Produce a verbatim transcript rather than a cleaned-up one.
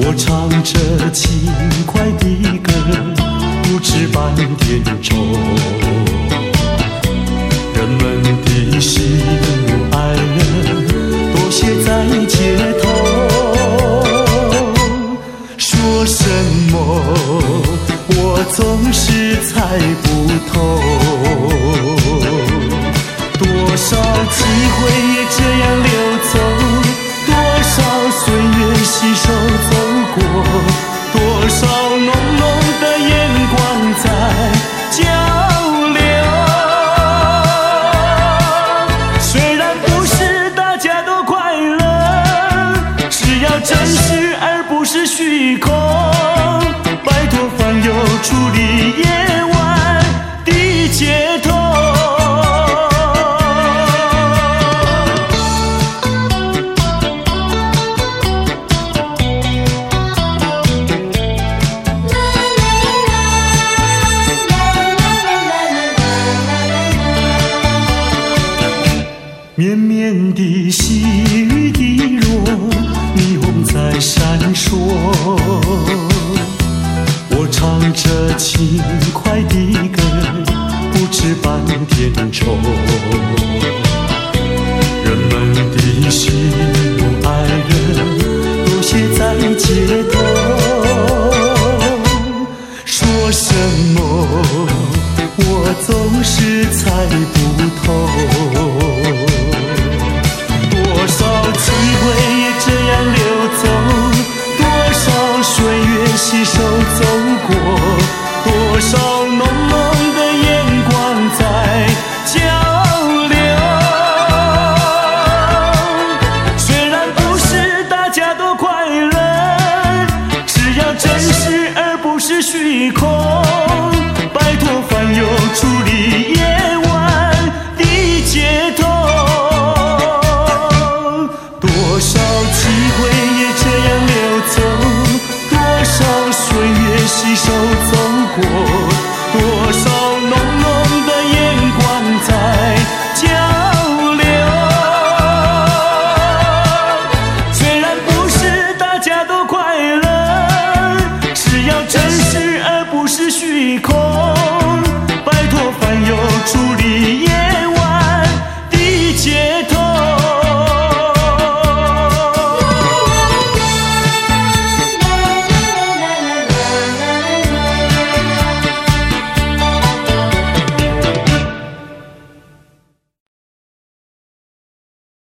我唱着轻快的歌，不知半点愁。人们的喜怒哀乐都写在街头，说什么我总是猜不透。多少机会也这样溜走，多少岁月携手走过，多少浓浓的眼光在交流。虽然不是大家都快乐，只要真实而不是虚空，拜托放友处理夜晚的街头。绵绵的细雨滴落，霓虹在闪烁。我唱着轻快的歌，不知半点愁。人们的喜怒哀乐都写在街头，说什么我总是猜不透。多少机会也这样溜走，多少岁月携手走过，多少浓浓的眼光在交流。虽然不是大家都快乐，只要真实而不是虚空，拜托放友处理夜晚的街头。多少机会也这样溜走，多少岁月携手走过，多少浓浓的眼光在交流。虽然不是大家都快乐，只要真实而不是虚空。